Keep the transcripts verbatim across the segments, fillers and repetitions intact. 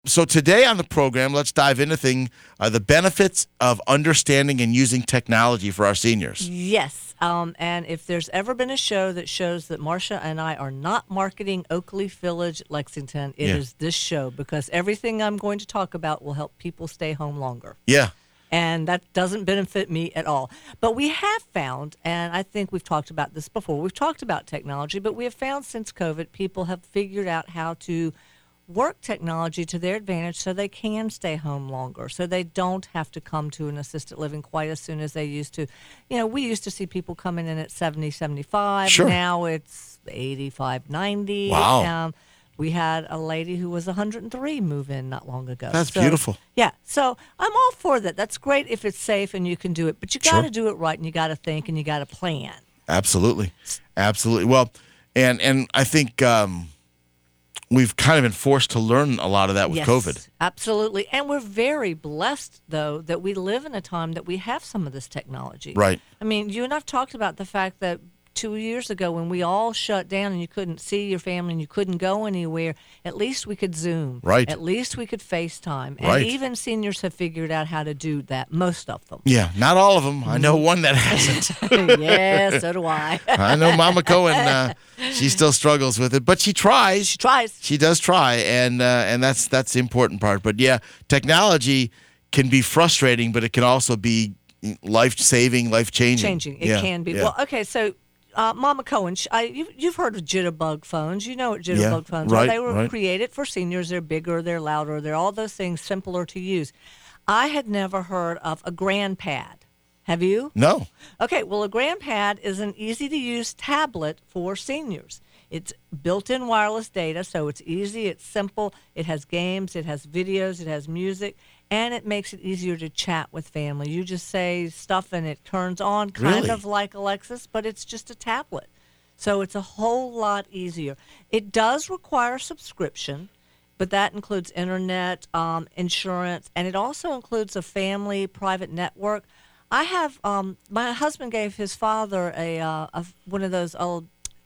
so today on the program, let's dive into thing uh, the benefits of understanding and using technology for our seniors. Yes. Um, and if there's ever been a show that shows that Marcia and I are not marketing Oakleaf Village, Lexington, it Yeah. is this show, because everything I'm going to talk about will help people stay home longer. Yeah. And that doesn't benefit me at all. But we have found, and I think we've talked about this before, we've talked about technology, but we have found since COVID, people have figured out how to work technology to their advantage so they can stay home longer, so they don't have to come to an assisted living quite as soon as they used to. You know, we used to see people coming in at seventy, seventy-five. Sure. Now it's eighty-five, ninety. Wow. Um, we had a lady who was one hundred three move in not long ago. That's So, beautiful. Yeah, so I'm all for that. That's great if it's safe and you can do it, but you got to Sure. do it right, and you got to think, and you got to plan. Absolutely. Absolutely. Well, and and I think um, we've kind of been forced to learn a lot of that with Yes, COVID. absolutely. And we're very blessed, though, that we live in a time that we have some of this technology. Right. I mean, you and I've talked about the fact that two years ago when we all shut down and you couldn't see your family and you couldn't go anywhere, at least we could Zoom. Right. At least we could FaceTime. And Right. even seniors have figured out how to do that, most of them. Yeah, not all of them. I know one that hasn't. Yeah, so do I. I know Mama Cohen, uh, she still struggles with it, but she tries. She tries. She does try, and uh, and that's that's the important part. But yeah, technology can be frustrating, but it can also be life-saving, life-changing. Changing. It Yeah, can be. yeah. Well, okay, so uh, Mama Cohen, sh- I, you've, you've heard of Jitterbug phones. You know what Jitterbug Yeah, phones right, are. They were right. created for seniors. They're bigger, they're louder, they're all those things, simpler to use. I had never heard of a GrandPad. Have you? No. Okay, well, a GrandPad is an easy-to-use tablet for seniors. It's built-in wireless data, so it's easy, it's simple, it has games, it has videos, it has music, and it makes it easier to chat with family. You just say stuff and it turns on, kind Really? of like Alexis, but it's just a tablet. So it's a whole lot easier. It does require subscription, but that includes internet, um, insurance, and it also includes a family private network. I have, um, my husband gave his father a, uh, a one of those old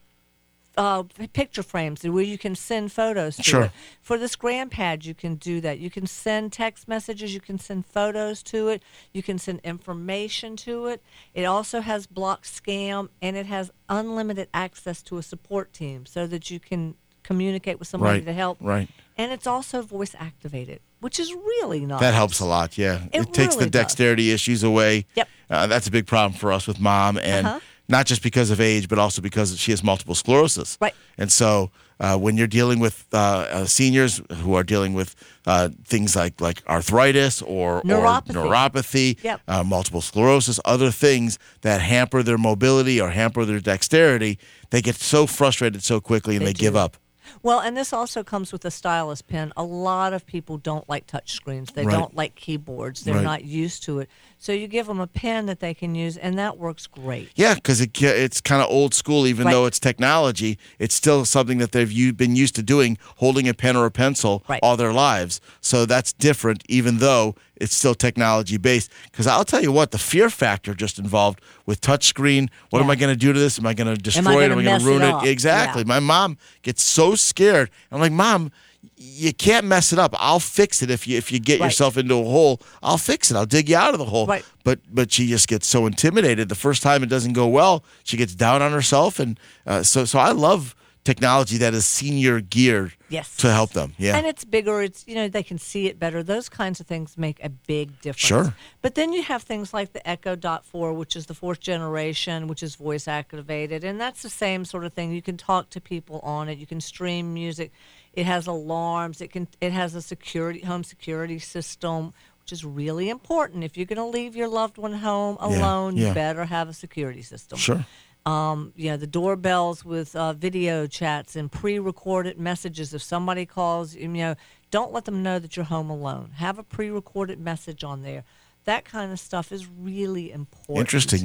uh, picture frames where you can send photos to Sure. it. For this GrandPad, you can do that. You can send text messages. You can send photos to it. You can send information to it. It also has block scam, and it has unlimited access to a support team so that you can communicate with somebody Right, to help. right. And it's also voice activated, which is really nice. That helps a lot, yeah. It It, takes really the does. dexterity issues away. Yep. Uh, that's a big problem for us with Mom, and Uh-huh. not just because of age, but also because she has multiple sclerosis. Right. And so uh, when you're dealing with uh, uh, seniors who are dealing with uh, things like, like arthritis or Neuropathy. or neuropathy, Yep. uh, multiple sclerosis, other things that hamper their mobility or hamper their dexterity, they get so frustrated so quickly and They they, give do. up. Well, and this also comes with a stylus pen. A lot of people don't like touch screens. They Right. don't like keyboards. They're Right. not used to it. So you give them a pen that they can use, and that works great. Yeah, because it, ca- it's kind of old school, even Right. though it's technology. It's still something that they've u- been used to doing, holding a pen or a pencil Right. all their lives. So that's different, even though it's still technology based. Because I'll tell you what, the fear factor just involved with touchscreen. What am Yeah. I going to do to this? Am I going to destroy gonna it? Am I going mess to ruin it it? up? Exactly. Yeah. My mom gets so scared. I'm like, Mom, you can't mess it up. I'll fix it if you if you get Right. yourself into a hole. I'll fix it. I'll dig you out of the hole. Right. But but she just gets so intimidated. The first time it doesn't go well, she gets down on herself, and uh, so so I love technology that is senior geared Yes. to help them. Yeah. And it's bigger. It's, you know, they can see it better. Those kinds of things make a big difference. Sure. But then you have things like the Echo Dot four, which is the fourth generation, which is voice activated, and that's the same sort of thing. You can talk to people on it. You can stream music. It has alarms. It can. It has a security home security system, which is really important. If you're going to leave your loved one home Yeah, alone, yeah. you better have a security system. Sure. Um, you know, the doorbells with uh, video chats and pre-recorded messages. If somebody calls, you know, don't let them know that you're home alone. Have a pre-recorded message on there. That kind of stuff is really important. Interesting. Yeah.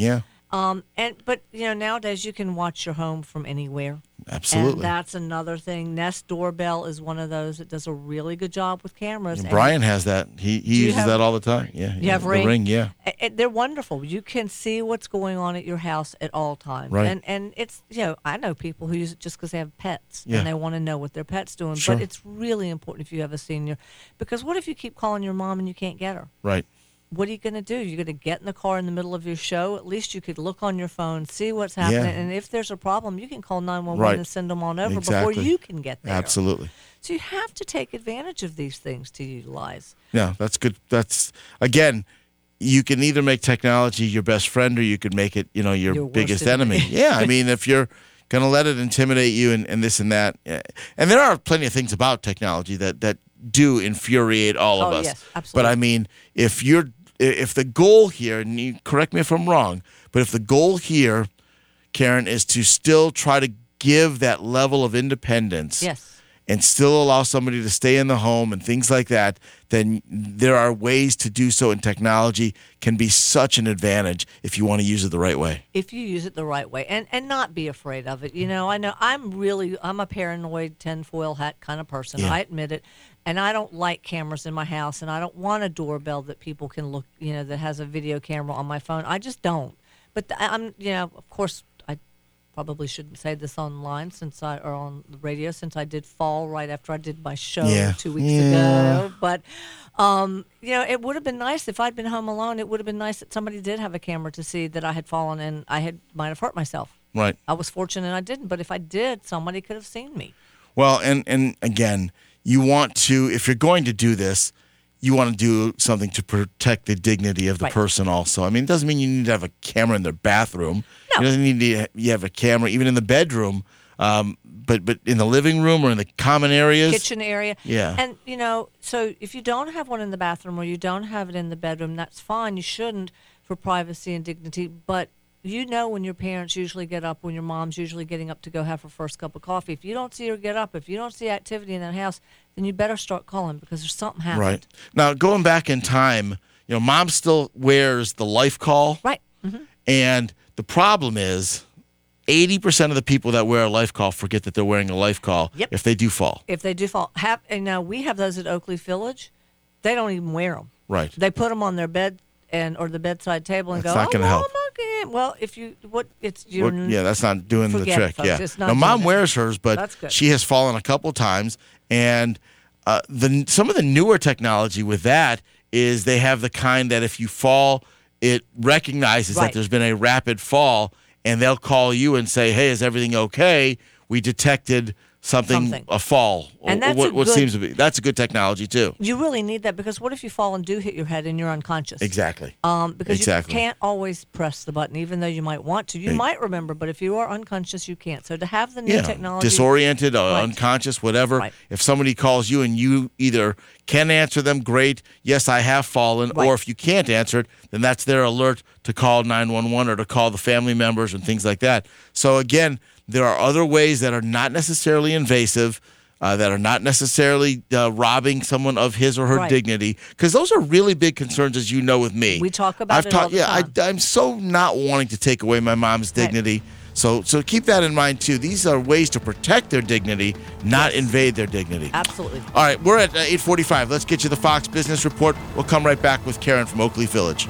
Um, and but you know nowadays you can watch your home from anywhere. Absolutely. And that's another thing. Nest Doorbell is one of those that does a really good job with cameras. And Brian has that. He he uses have, that all the time. Yeah. You yeah, have the Ring? Ring, yeah. A- They're wonderful. You can see what's going on at your house at all times. Right. And and it's, you know, I know people who use it just because they have pets Yeah. and they want to know what their pet's doing. Sure. But it's really important if you have a senior, because what if you keep calling your mom and you can't get her? Right. What are you going to do? You're going to get in the car in the middle of your show. At least you could look on your phone, see what's happening, Yeah. and if there's a problem, you can call nine one one Right. and send them on over Exactly. before you can get there. Absolutely. So you have to take advantage of these things to utilize. Yeah, that's good. That's again, you can either make technology your best friend or you could make it, you know, your, Your worst biggest enemy. enemy. Yeah, I mean, if you're going to let it intimidate you and, and this and that, yeah. And there are plenty of things about technology that that do infuriate all of Oh, us. yes, But absolutely. I mean, if you're if the goal here, and you correct me if I'm wrong, but if the goal here, Karen, is to still try to give that level of independence, Yes. and still allow somebody to stay in the home and things like that, then there are ways to do so, and technology can be such an advantage if you want to use it the right way. If you use it the right way and, and not be afraid of it. You know, I know I'm really, I'm a paranoid tinfoil hat kind of person. Yeah. I admit it. And I don't like cameras in my house, and I don't want a doorbell that people can look, you know, that has a video camera on my phone. I just don't. But th- I'm, you know, of course, I probably shouldn't say this online since I, or on the radio, since I did fall right after I did my show Yeah. two weeks Yeah. ago. But, um, you know, it would have been nice if I'd been home alone. It would have been nice that somebody did have a camera to see that I had fallen and I had might have hurt myself. Right. I was fortunate I didn't, but if I did, somebody could have seen me. Well, and, and again, you want to, if you're going to do this, you want to do something to protect the dignity of the Right. person also. I mean, it doesn't mean you need to have a camera in their bathroom. No. It doesn't need to you have a camera even in the bedroom, um, but but in the living room or in the common areas. Kitchen area. Yeah. And, you know, so if you don't have one in the bathroom or you don't have it in the bedroom, that's fine. You shouldn't for privacy and dignity. But you know when your parents usually get up, when your mom's usually getting up to go have her first cup of coffee. If you don't see her get up, if you don't see activity in that house, then you better start calling because there's something happened. Right. Now, going back in time, you know, mom still wears the life call. Right. Mm-hmm. And the problem is eighty percent of the people that wear a life call forget that they're wearing a life call Yep. if they do fall. If they do fall. Have, and now we have those at Oakleaf Village. They don't even wear them. Right. They put them on their bed and or the bedside table and That's go, not oh, gonna well, help. I'm not gonna-" Well, if you, what, it's, you're, Well, yeah, that's not doing the forget it, trick. folks. Yeah. It's not Now, mom doing it. wears hers, but That's good. she has fallen a couple times. And uh, the some of the newer technology with that is they have the kind that if you fall, it recognizes that Right. there's been a rapid fall, and they'll call you and say, "Hey, is everything okay? We detected something, Something. a fall." And Or that's what, a what good- seems to be that's a good technology too. You really need that because what if you fall and do hit your head and you're unconscious? Exactly. Um, because Exactly. you can't always press the button, even though you might want to. You Hey. might remember, but if you are unconscious, you can't. So to have the new Yeah, technology, disoriented, uh, Right. unconscious, whatever. Right. If somebody calls you and you either can answer them, great, yes, I have fallen, Right. or if you can't answer it, then that's their alert to call nine one one or to call the family members and things like that. So again, there are other ways that are not necessarily invasive, uh, that are not necessarily uh, robbing someone of his or her Right. dignity, because those are really big concerns, as you know, with me. We talk about I've it talked- all the yeah, time. I, I'm so not wanting to take away my mom's Right. dignity. So, so keep that in mind too. These are ways to protect their dignity, not invade their dignity. absolutely. All right, we're at uh, eight forty-five. Let's get you the Fox Business Report. We'll come right back with Karen from Oakleaf Village.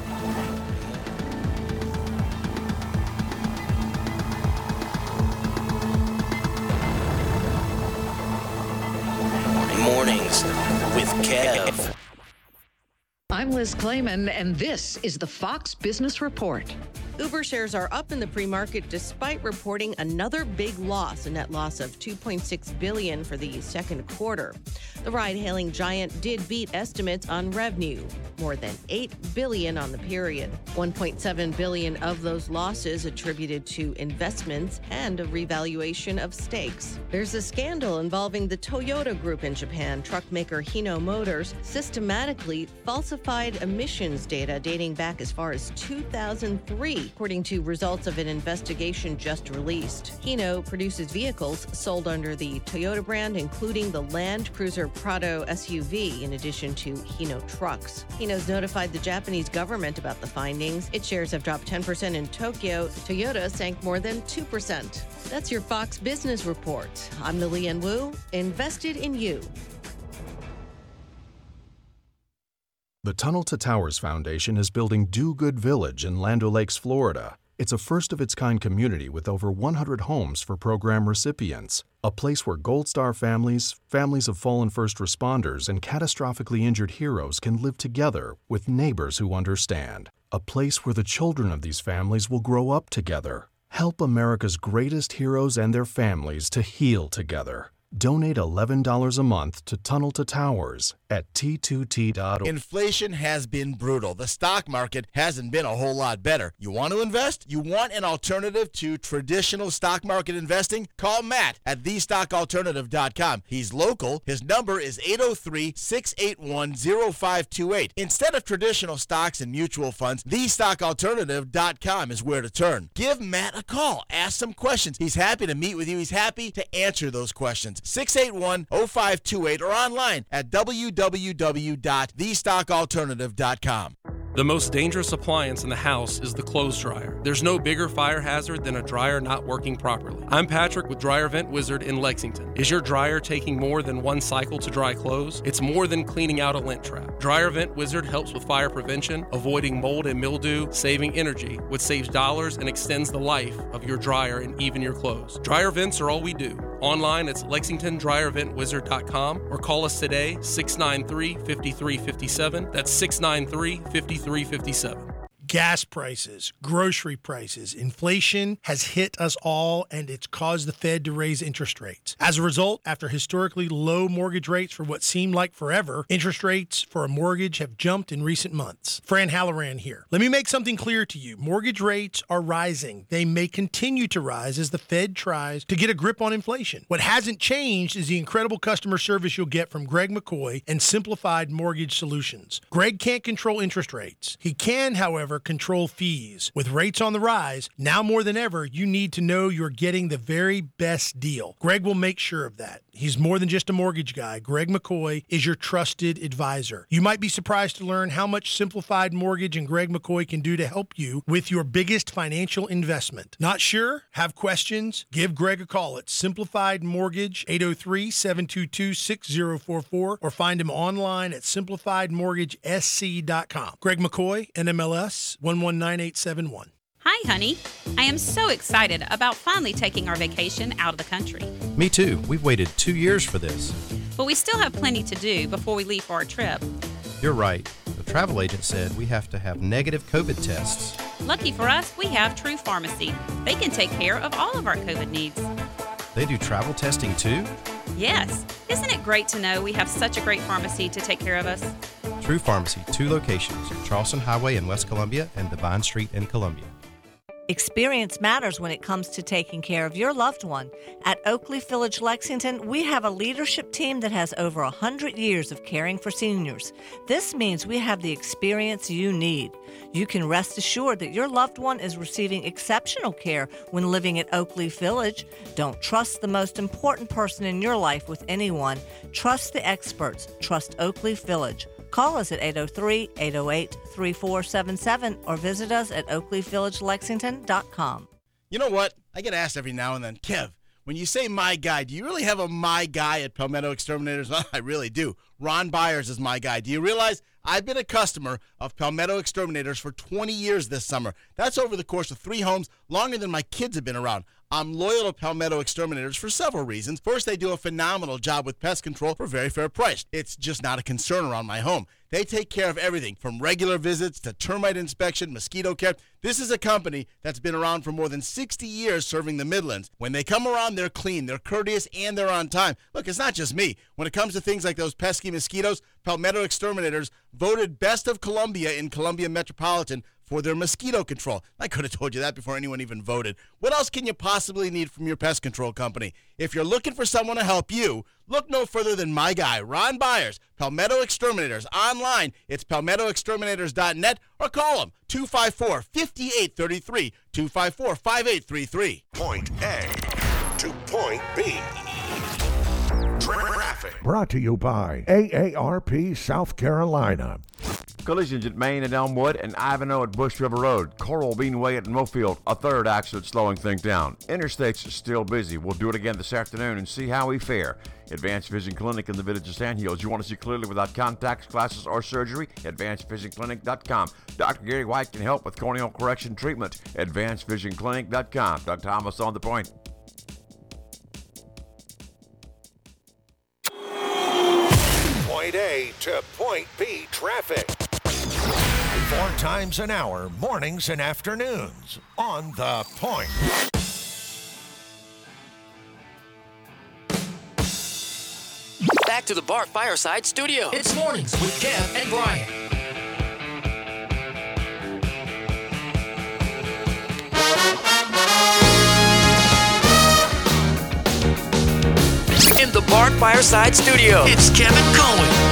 Mornings with Kev. I'm Liz Clayman, and this is the Fox Business Report. Uber shares are up in the pre-market despite reporting another big loss, a net loss of two point six billion dollars for the second quarter. The ride-hailing giant did beat estimates on revenue, more than eight billion dollars on the period. one point seven billion dollars of those losses attributed to investments and a revaluation of stakes. There's a scandal involving the Toyota Group in Japan. Truck maker Hino Motors systematically falsified emissions data dating back as far as two thousand three. according to results of an investigation just released. Hino produces vehicles sold under the Toyota brand, including the Land Cruiser Prado S U V, in addition to Hino trucks. Hino's notified the Japanese government about the findings. Its shares have dropped ten percent in Tokyo. Toyota sank more than two percent. That's your Fox Business Report. I'm Lillian Wu, invested in you. The Tunnel to Towers Foundation is building Do Good Village in Land O'Lakes, Florida. It's a first-of-its-kind community with over one hundred homes for program recipients, a place where Gold Star families, families of fallen first responders, and catastrophically injured heroes can live together with neighbors who understand, a place where the children of these families will grow up together. Help America's greatest heroes and their families to heal together. Donate eleven dollars a month to Tunnel to Towers at T two T dot org. Inflation has been brutal. The stock market hasn't been a whole lot better. You want to invest? You want an alternative to traditional stock market investing? Call Matt at the stock alternative dot com. He's local. His number is eight oh three, six eight one, oh five two eight. Instead of traditional stocks and mutual funds, the stock alternative dot com is where to turn. Give Matt a call. Ask some questions. He's happy to meet with you. He's happy to answer those questions. six eight one, oh five two eight or online at w w w dot the stock alternative dot com. The most dangerous appliance in the house is the clothes dryer. There's no bigger fire hazard than a dryer not working properly. I'm Patrick with Dryer Vent Wizard in Lexington. Is your dryer taking more than one cycle to dry clothes? It's more than cleaning out a lint trap. Dryer Vent Wizard helps with fire prevention, avoiding mold and mildew, saving energy, which saves dollars and extends the life of your dryer and even your clothes. Dryer vents are all we do. Online, it's lexington dryer vent wizard dot com or call us today, six nine three, five three five seven. That's six nine three, five three five seven. Gas prices, grocery prices, inflation has hit us all, and it's caused the Fed to raise interest rates. As a result, after historically low mortgage rates for what seemed like forever, interest rates for a mortgage have jumped in recent months. Fran Halloran here. Let me make something clear to you. Mortgage rates are rising. They may continue to rise as the Fed tries to get a grip on inflation. What hasn't changed is the incredible customer service you'll get from Greg McCoy and Simplified Mortgage Solutions. Greg can't control interest rates. He can, however, control fees. With rates on the rise, now more than ever, you need to know you're getting the very best deal. Greg will make sure of that. He's more than just a mortgage guy. Greg McCoy is your trusted advisor. You might be surprised to learn how much Simplified Mortgage and Greg McCoy can do to help you with your biggest financial investment. Not sure? Have questions? Give Greg a call at Simplified Mortgage, eight oh three, seven two two, six oh four four, or find him online at simplified mortgage s c dot com. Greg McCoy, N M L S one one nine eight seven one. Hi, honey. I am so excited about finally taking our vacation out of the country. Me too. We've waited two years for this. But we still have plenty to do before we leave for our trip. You're right. The travel agent said we have to have negative COVID tests. Lucky for us, we have True Pharmacy. They can take care of all of our COVID needs. They do travel testing too? Yes. Isn't it great to know we have such a great pharmacy to take care of us? True Pharmacy, two locations, Charleston Highway in West Columbia and Divine Street in Columbia. Experience matters when it comes to taking care of your loved one. At Oakleaf Village, Lexington, we have a leadership team that has over one hundred years of caring for seniors. This means we have the experience you need. You can rest assured that your loved one is receiving exceptional care when living at Oakleaf Village. Don't trust the most important person in your life with anyone. Trust the experts. Trust Oakleaf Village. Call us at eight oh three, eight oh eight, three four seven seven or visit us at oakleaf village lexington dot com. You know what? I get asked every now and then, Kev, when you say my guy, do you really have a my guy at Palmetto Exterminators? I really do. Ron Byers is my guy. Do you realize I've been a customer of Palmetto Exterminators for twenty years this summer? That's over the course of three homes, longer than my kids have been around. I'm loyal to Palmetto Exterminators for several reasons. First, they do a phenomenal job with pest control for very fair price. It's just not a concern around my home. They take care of everything from regular visits to termite inspection, mosquito care. This is a company that's been around for more than sixty years serving the Midlands. When they come around, they're clean, they're courteous, and they're on time. Look, it's not just me. When it comes to things like those pesky mosquitoes, Palmetto Exterminators voted Best of Columbia in Columbia Metropolitan for their mosquito control. I could have told you that before anyone even voted. What else can you possibly need from your pest control company? If you're looking for someone to help you, look no further than my guy, Ron Byers, Palmetto Exterminators. Online, it's palmetto exterminators dot net, or call him, two five four, five eight three three, two five four, five eight three three. Point A to Point B. Traffic. Brought to you by A A R P South Carolina. Collisions at Main and Elmwood and Ivanhoe at Bush River Road. Coral Bean Way at Mofield. A third accident slowing things down. Interstates are still busy. We'll do it again this afternoon and see how we fare. Advanced Vision Clinic in the Village of Sand Hills. You want to see clearly without contacts, glasses, or surgery? advanced vision clinic dot com. Doctor Gary White can help with corneal correction treatment. advanced vision clinic dot com. Doug Thomas on the point. Point A to Point B traffic. Four times an hour, mornings and afternoons, on The Point. Back to the Bart Fireside Studio. It's mornings with Kev and Brian. In the Bart Fireside Studio, it's Kevin Cohen.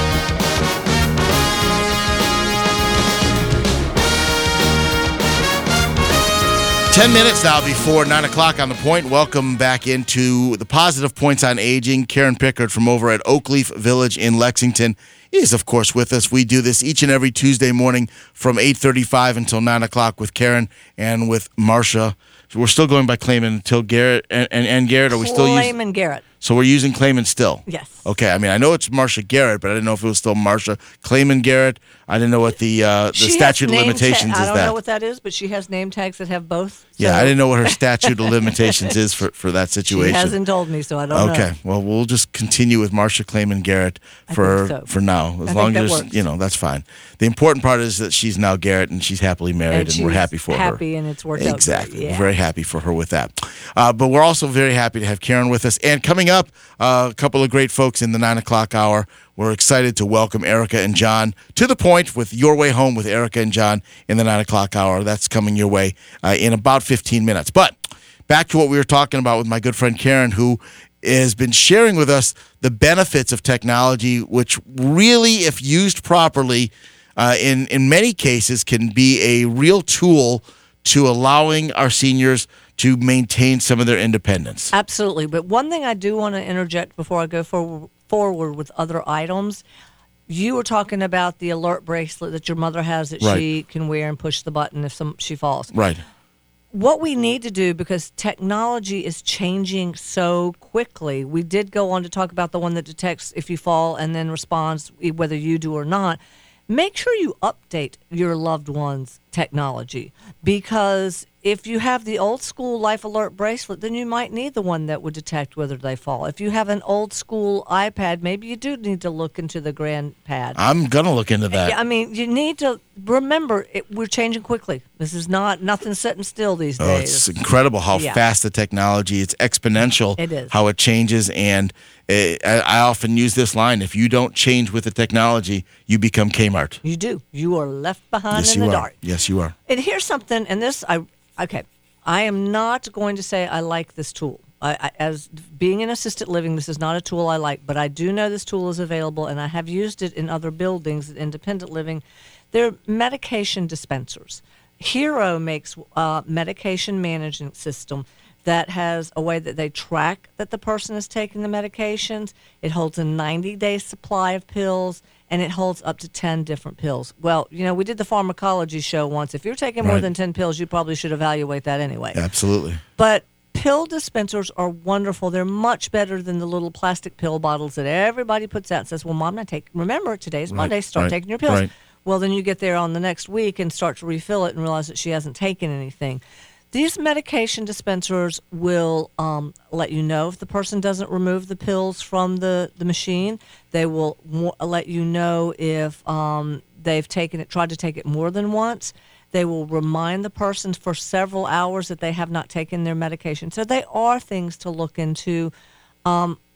Ten minutes now before nine o'clock on the point. Welcome back into the Positive Points on Aging. Karen Pickard from over at Oakleaf Village in Lexington is, of course, with us. We do this each and every Tuesday morning from eight thirty-five until nine o'clock with Karen and with Marcia. So we're still going by Clayman until Garrett and, and, and Garrett. Are we still using Clayman Garrett? So we're using Clayman still? Yes. Okay. I mean, I know it's Marcia Garrett, but I didn't know if it was still Marcia Clayman Garrett. I didn't know what the uh, the She statute has of name limitations ta- is. I don't that. know what that is, but she has name tags that have both. Yeah, so- I didn't know what her statute of limitations is for, for that situation. She hasn't told me, so I don't know. Okay, well, we'll just continue with Marcia Clayman Garrett I for think so. for now. As I long think that as works. you know, that's fine. The important part is that she's now Garrett and she's happily married, And and, we're she's happy for her. happy and it's worked out great, exactly. yeah. We're very happy for her with that. Uh, but we're also very happy to have Karen with us. And coming up, uh, a couple of great folks in the nine o'clock hour. We're excited to welcome Erica and John to the point with Your Way Home with Erica and John in the nine o'clock hour. That's coming your way uh, in about fifteen minutes. But back to what we were talking about with my good friend Karen, who has been sharing with us the benefits of technology, which really, if used properly, uh, in, in many cases can be a real tool to allowing our seniors to maintain some of their independence. Absolutely. But one thing I do want to interject before I go for, forward with other items. You were talking about the alert bracelet that your mother has that Right. she can wear and push the button if some she falls. Right. What we need to do, because technology is changing so quickly, we did go on to talk about the one that detects if you fall and then responds whether you do or not. Make sure you update your loved one's technology, because if you have the old school life alert bracelet, then you might need the one that would detect whether they fall. If you have an old school iPad, maybe you do need to look into the grandpad. I'm going to look into that. Yeah, I mean, you need to remember it, we're changing quickly. This is not nothing setting still these Oh, days. it's incredible how Yeah. fast the technology, it's exponential It is. how it changes. And uh, I, I often use this line, if you don't change with the technology, you become Kmart. You do. You are left behind Yes, in you the are. dark. Yes, you are. And here's something, and this, I okay, I am not going to say I like this tool. I, I, as being in assisted living, this is not a tool I like, but I do know this tool is available, and I have used it in other buildings, independent living. They're medication dispensers. Hero makes a medication management system that has a way that they track that the person is taking the medications. It holds a ninety-day supply of pills, and it holds up to ten different pills. Well, you know, we did the pharmacology show once. If you're taking more Right. than ten pills, you probably should evaluate that anyway. Absolutely. But pill dispensers are wonderful. They're much better than the little plastic pill bottles that everybody puts out and says, well, Mom, not take. Remember, today's Right, Monday. Start right, taking your pills. right. Well, then you get there on the next week and start to refill it and realize that she hasn't taken anything. These medication dispensers will um, let you know if the person doesn't remove the pills from the, the machine. They will mo- let you know if um, they've taken it, tried to take it more than once. They will remind the person for several hours that they have not taken their medication. So they are things to look into. Um,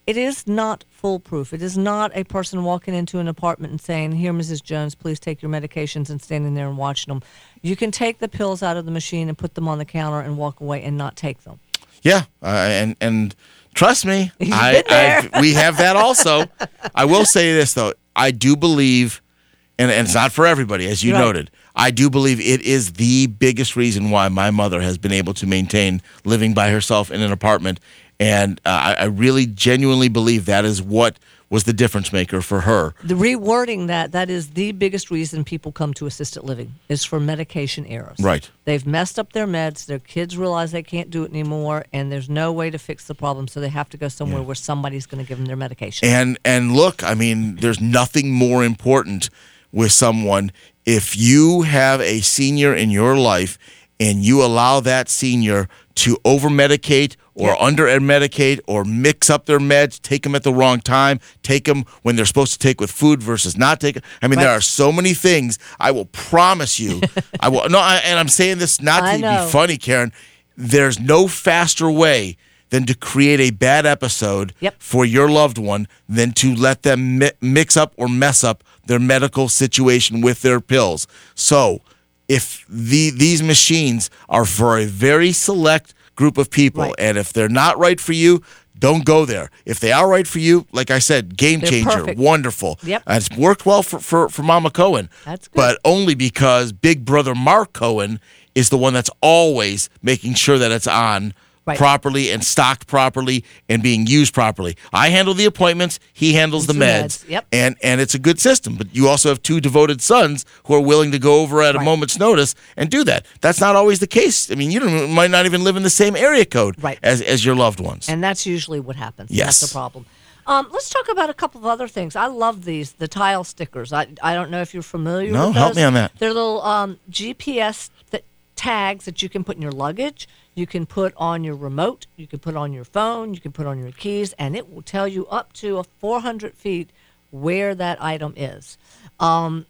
it is not foolproof. It is not a person walking into an apartment and saying, "Here, Missus Jones, please take your medications," and standing there and watching them. You can take the pills out of the machine and put them on the counter and walk away and not take them. Yeah, uh, and and trust me, You've I, been there. I we have that also. I will say this though, I do believe, and, and it's not for everybody, as you Right. noted. I do believe it is the biggest reason why my mother has been able to maintain living by herself in an apartment, and uh, I, I really genuinely believe that is what was the difference maker for her. The rewording that, that is the biggest reason people come to assisted living is for medication errors. Right. They've messed up their meds, their kids realize they can't do it anymore, and there's no way to fix the problem, so they have to go somewhere where somebody's going to give them their medication. And and look, I mean, there's nothing more important with someone if you have a senior in your life and you allow that senior to over-medicate or Yep. under-medicate or mix up their meds, take them at the wrong time, take them when they're supposed to take with food versus not take it. I mean, there Right. are so many things. I will promise you. I will. No, I, and I'm saying this not I to know. be funny, Karen. There's no faster way than to create a bad episode Yep. for your loved one than to let them mi- mix up or mess up their medical situation with their pills. So if the these machines are for a very select group of people, Right. and if they're not right for you, don't go there. If they are right for you, like I said, game They're changer, perfect. wonderful. Yep. And it's worked well for, for, for Mama Cohen. That's good. But only because Big Brother Mark Cohen is the one that's always making sure that it's on Right. properly and stocked properly and being used properly. I handle the appointments, he handles the The meds, meds, yep. and and it's a good system. But you also have two devoted sons who are willing to go over at a Right. moment's notice and do that. That's not always the case. I mean, you don't, might not even live in the same area code Right. as as your loved ones. And that's usually what happens. Yes. That's the problem. Um, let's talk about a couple of other things. I love these, the tile stickers. I, I don't know if you're familiar No, with those. help me on that. They're little um, G P S th- tags that you can put in your luggage. You can put on your remote. You can put on your phone. You can put on your keys, and it will tell you up to a four hundred feet where that item is. Um,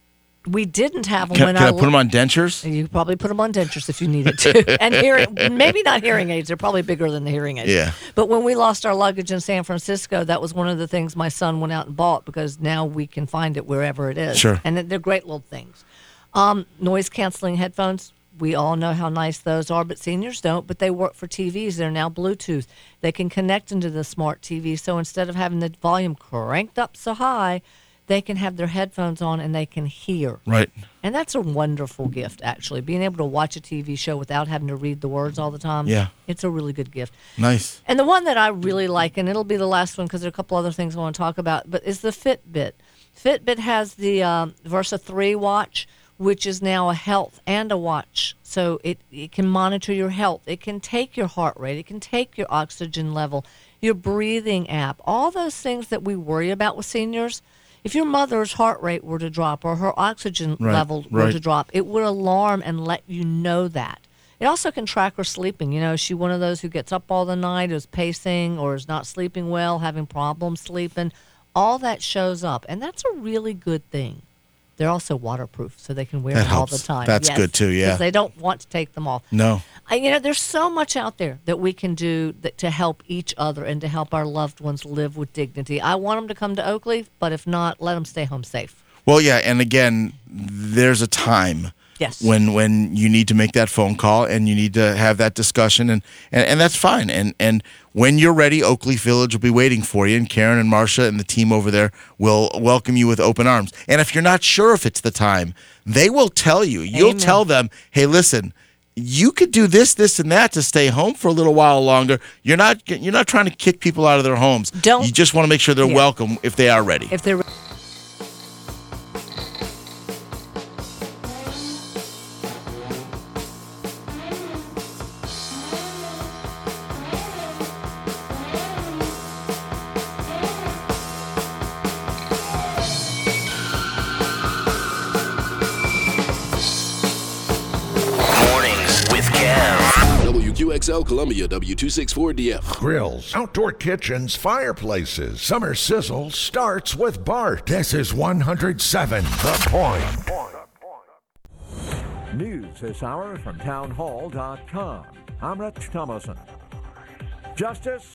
we didn't have them Can, when can I, I put them on dentures? You could probably put them on dentures if you needed to. And hearing, maybe not hearing aids. They're probably bigger than the hearing aids. Yeah. But when we lost our luggage in San Francisco, that was one of the things my son went out and bought because now we can find it wherever it is. Sure. And they're great little things. Um, noise canceling headphones. We all know how nice those are, but seniors don't. But they work for T Vs. They're now Bluetooth. They can connect into the smart T V. So instead of having the volume cranked up so high, they can have their headphones on and they can hear. Right. And that's a wonderful gift, actually. Being able to watch a T V show without having to read the words all the time. Yeah. It's a really good gift. Nice. And the one that I really like, and it'll be the last one because there are a couple other things I want to talk about, but is the Fitbit. Fitbit has the um, Versa three watch, which is now a health and a watch. So it, it can monitor your health. It can take your heart rate. It can take your oxygen level, your breathing app, all those things that we worry about with seniors. If your mother's heart rate were to drop or her oxygen Right, level were right. to drop, it would alarm and let you know that. It also can track her sleeping. You know, is she one of those who gets up all the night, is pacing, or is not sleeping well, having problems sleeping? All that shows up, and that's a really good thing. They're also waterproof, so they can wear That them all helps. the time. That's Yes, good, too, yeah. because they don't want to take them off. No. I, you know, there's so much out there that we can do that to help each other and to help our loved ones live with dignity. I want them to come to Oakley, but if not, let them stay home safe. Well, yeah, and again, there's a time Yes. when when you need to make that phone call and you need to have that discussion, and, and, and that's fine. And and when you're ready, Oakley Village will be waiting for you, and Karen and Marcia and the team over there will welcome you with open arms. And if you're not sure if it's the time, they will tell you. You'll Amen. tell them, hey, listen, you could do this, this, and that to stay home for a little while longer. You're not you're not trying to kick people out of their homes. Don't- You just want to make sure they're Yeah. welcome if they are ready. If they're Mornings with Kev. W Q X L Columbia, W two sixty-four D F. Grills, outdoor kitchens, fireplaces. Summer sizzle starts with Bart. This is one hundred seven The Point. News this hour from townhall dot com. I'm Rich Thomason. Justice